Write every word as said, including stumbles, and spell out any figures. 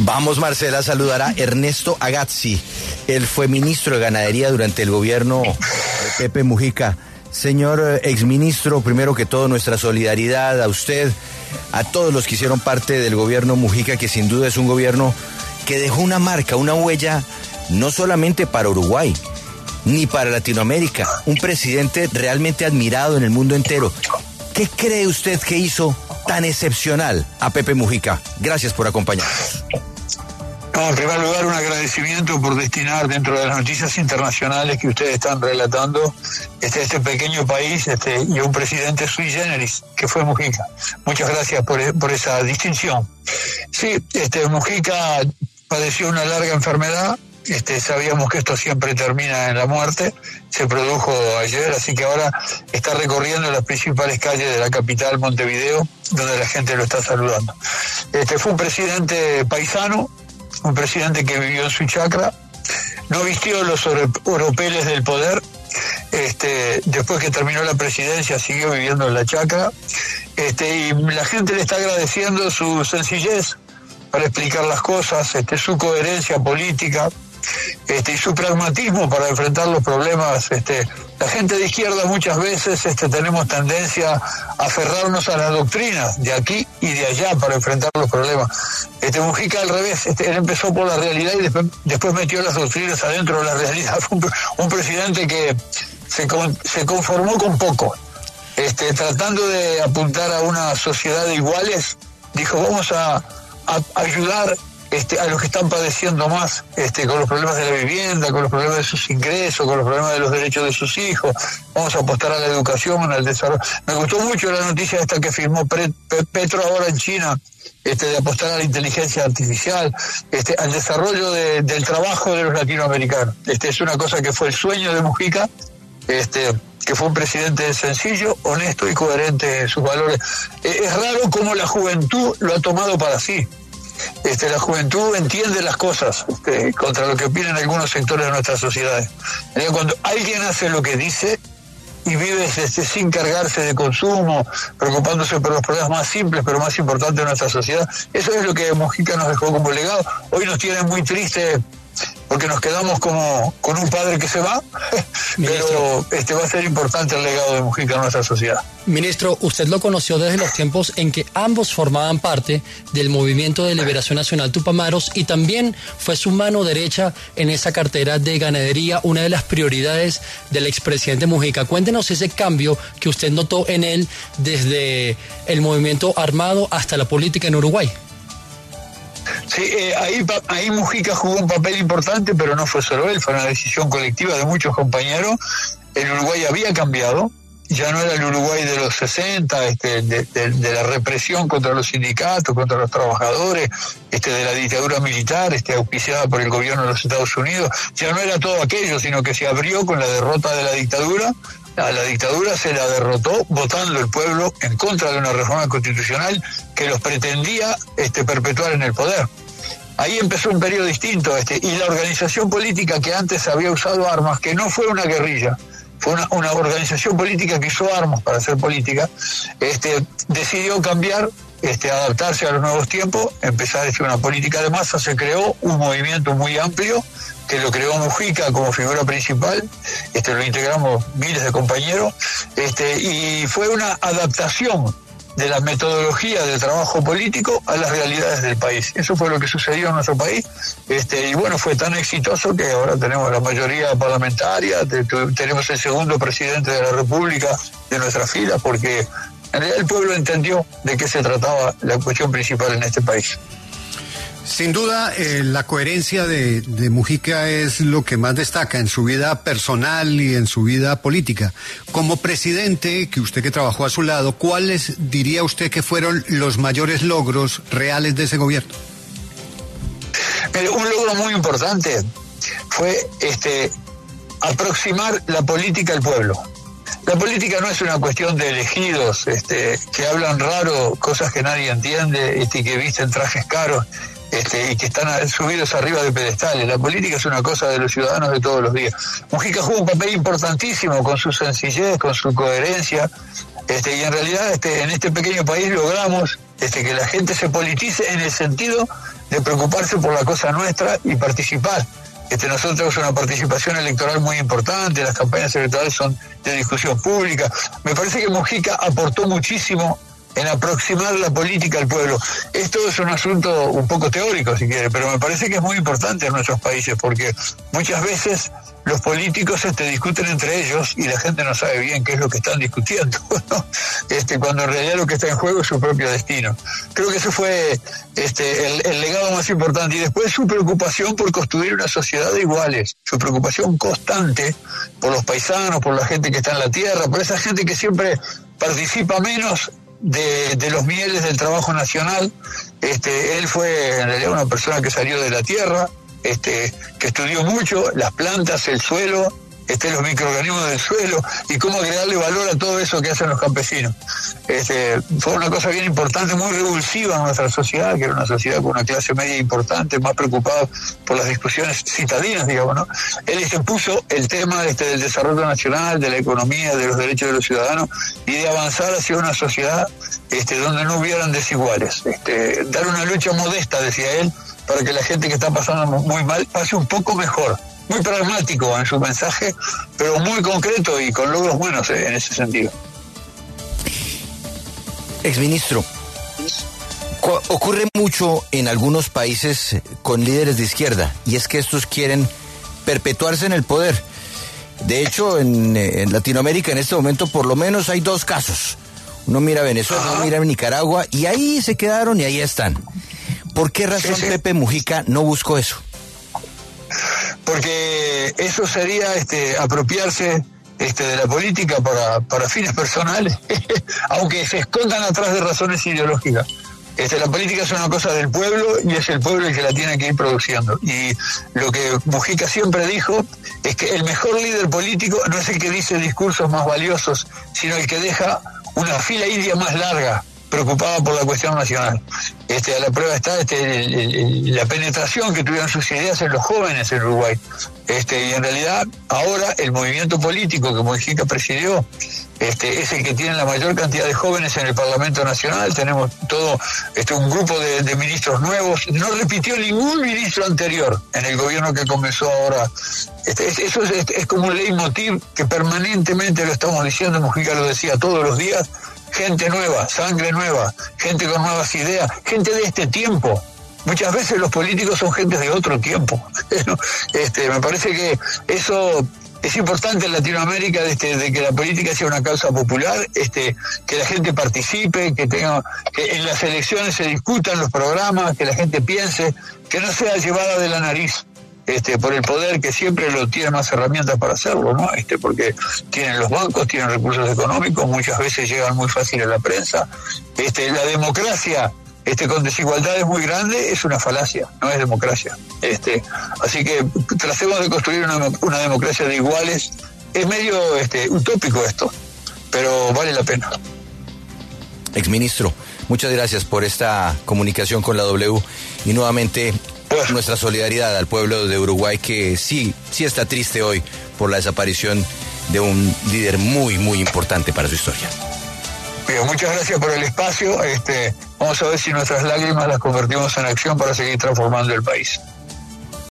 Vamos, Marcela, a saludar a Ernesto Agazzi. Él fue ministro de Ganadería durante el gobierno de Pepe Mujica. Señor exministro, primero que todo nuestra solidaridad a usted, a todos los que hicieron parte del gobierno Mujica, que sin duda es un gobierno que dejó una marca, una huella, no solamente para Uruguay, ni para Latinoamérica, un presidente realmente admirado en el mundo entero. ¿Qué cree usted que hizo tan excepcional a Pepe Mujica? Gracias por acompañarnos. No, en primer lugar, un agradecimiento por destinar dentro de las noticias internacionales que ustedes están relatando este, este pequeño país este, y un presidente sui generis, que fue Mujica. Muchas gracias por, por esa distinción. Sí, este, Mujica padeció una larga enfermedad. Este, sabíamos que esto siempre termina en la muerte, se produjo ayer, así que ahora está recorriendo las principales calles de la capital, Montevideo, donde la gente lo está saludando. Este, fue un presidente paisano, un presidente que vivió en su chacra, no vistió los oropeles del poder, este, después que terminó la presidencia siguió viviendo en la chacra, este, y la gente le está agradeciendo su sencillez para explicar las cosas, este, su coherencia política, Este, y su pragmatismo para enfrentar los problemas. Este, la gente de izquierda muchas veces este, tenemos tendencia a aferrarnos a las doctrinas de aquí y de allá para enfrentar los problemas. Este, Mujica al revés, este, él empezó por la realidad y después, después metió las doctrinas adentro de la realidad. Fue un, un presidente que se, con, se conformó con poco, este, tratando de apuntar a una sociedad de iguales, dijo vamos a, a ayudar Este, a los que están padeciendo más este, con los problemas de la vivienda, con los problemas de sus ingresos, con los problemas de los derechos de sus hijos. Vamos a apostar a la educación, al desarrollo. Me gustó mucho la noticia esta que firmó Petro ahora en China, este, de apostar a la inteligencia artificial, este, al desarrollo de, del trabajo de los latinoamericanos. Este, es una cosa que fue el sueño de Mujica, este, que fue un presidente sencillo, honesto y coherente en sus valores. Es raro cómo la juventud lo ha tomado para sí. Este, la juventud entiende las cosas este, contra lo que opinan algunos sectores de nuestras sociedades. Cuando alguien hace lo que dice y vive este, sin cargarse de consumo, preocupándose por los problemas más simples pero más importantes de nuestra sociedad, eso es lo que Mujica nos dejó como legado. Hoy nos tiene muy tristes porque nos quedamos como con un padre que se va, pero este va a ser importante el legado de Mujica en nuestra sociedad. Ministro, usted lo conoció desde los tiempos en que ambos formaban parte del Movimiento de Liberación Nacional Tupamaros y también fue su mano derecha en esa cartera de ganadería, una de las prioridades del expresidente Mujica. Cuéntenos ese cambio que usted notó en él desde el movimiento armado hasta la política en Uruguay. Sí, eh, ahí, ahí Mujica jugó un papel importante, pero no fue solo él, fue una decisión colectiva de muchos compañeros. El Uruguay había cambiado, ya no era el Uruguay de los sesenta, este, de, de, de la represión contra los sindicatos, contra los trabajadores, este, de la dictadura militar, este, auspiciada por el gobierno de los Estados Unidos. Ya no era todo aquello, sino que se abrió con la derrota de la dictadura. A la dictadura se la derrotó votando el pueblo en contra de una reforma constitucional que los pretendía este, perpetuar en el poder. Ahí empezó un periodo distinto, este, y la organización política que antes había usado armas, que no fue una guerrilla, fue una, una organización política que usó armas para hacer política, este, decidió cambiar, este, adaptarse a los nuevos tiempos, empezar a hacer una política de masa. Se creó un movimiento muy amplio que lo creó Mujica como figura principal, este, lo integramos miles de compañeros, este, y fue una adaptación de la metodología del trabajo político a las realidades del país. Eso fue lo que sucedió en nuestro país, este, y bueno, fue tan exitoso que ahora tenemos la mayoría parlamentaria, te, te, tenemos el segundo presidente de la República de nuestra fila, porque en realidad el pueblo entendió de qué se trataba la cuestión principal en este país. Sin duda, eh, la coherencia de, de Mujica es lo que más destaca en su vida personal y en su vida política. Como presidente, que usted que trabajó a su lado, ¿cuáles diría usted que fueron los mayores logros reales de ese gobierno? Mire, un logro muy importante fue este, aproximar la política al pueblo. La política no es una cuestión de elegidos este, que hablan raro, cosas que nadie entiende, este, que visten trajes caros. Este, y que están subidos arriba de pedestales. La política es una cosa de los ciudadanos de todos los días. Mujica jugó un papel importantísimo con su sencillez, con su coherencia, este, y en realidad este, en este pequeño país logramos este, que la gente se politice en el sentido de preocuparse por la cosa nuestra y participar. Este, nosotros tenemos una participación electoral muy importante, las campañas electorales son de discusión pública. Me parece que Mujica aportó muchísimo en aproximar la política al pueblo. Esto es un asunto un poco teórico, si quiere, pero me parece que es muy importante en nuestros países, porque muchas veces los políticos este, discuten entre ellos y la gente no sabe bien qué es lo que están discutiendo, ¿no? este, cuando en realidad lo que está en juego es su propio destino. Creo que ese fue este, el, el legado más importante. Y después su preocupación por construir una sociedad de iguales, su preocupación constante por los paisanos, por la gente que está en la tierra, por esa gente que siempre participa menos De, de los mieles del trabajo nacional. Este, él fue en realidad una persona que salió de la tierra, este, que estudió mucho las plantas, el suelo, este, los microorganismos del suelo y cómo agregarle valor a todo eso que hacen los campesinos. Este, fue una cosa bien importante, muy revulsiva en nuestra sociedad, que era una sociedad con una clase media importante, más preocupada por las discusiones citadinas, digamos, ¿no? Él este, puso el tema este, del desarrollo nacional, de la economía, de los derechos de los ciudadanos y de avanzar hacia una sociedad este, donde no hubieran desiguales. Este, dar una lucha modesta, decía él, para que la gente que está pasando muy mal pase un poco mejor. Muy pragmático en su mensaje, pero muy concreto y con logros buenos eh, en ese sentido. Exministro, ocurre mucho en algunos países con líderes de izquierda, y es que estos quieren perpetuarse en el poder. De hecho, en, en Latinoamérica en este momento por lo menos hay dos casos. Uno mira a Venezuela, uno mira a Nicaragua, y ahí se quedaron y ahí están. ¿Por qué razón sí, sí. Pepe Mujica no buscó eso? Porque eso sería este, apropiarse este, de la política para, para fines personales, aunque se escondan atrás de razones ideológicas. Este, la política es una cosa del pueblo y es el pueblo el que la tiene que ir produciendo. Y lo que Mujica siempre dijo es que el mejor líder político no es el que dice discursos más valiosos, sino el que deja una fila india más larga, preocupada por la cuestión nacional. Este, a la prueba está este, el, el, la penetración que tuvieron sus ideas en los jóvenes en Uruguay. Este, y en realidad ahora el movimiento político que Mujica presidió este, es el que tiene la mayor cantidad de jóvenes en el Parlamento Nacional. Tenemos todo este, un grupo de, de ministros nuevos. No repitió ningún ministro anterior en el gobierno que comenzó ahora. Este, es, eso es, es como un leitmotiv que permanentemente lo estamos diciendo. Mujica lo decía todos los días. Gente nueva, sangre nueva, gente con nuevas ideas, gente de este tiempo. Muchas veces los políticos son gente de otro tiempo. este, me parece que eso es importante en Latinoamérica, este, de que la política sea una causa popular, este, que la gente participe, que tenga, que en las elecciones se discutan los programas, que la gente piense, que no sea llevada de la nariz. Este, por el poder que siempre lo tiene más herramientas para hacerlo, ¿no? Este, porque tienen los bancos, tienen recursos económicos, muchas veces llegan muy fácil a la prensa. Este, la democracia, este, con desigualdades muy grandes, es una falacia, no es democracia. Este, así que tratemos de construir una, una democracia de iguales. Es medio este, utópico esto, pero vale la pena. Exministro, muchas gracias por esta comunicación con la W y nuevamente nuestra solidaridad al pueblo de Uruguay, que sí, sí está triste hoy por la desaparición de un líder muy, muy importante para su historia. Bien, muchas gracias por el espacio. Este, vamos a ver si nuestras lágrimas las convertimos en acción para seguir transformando el país.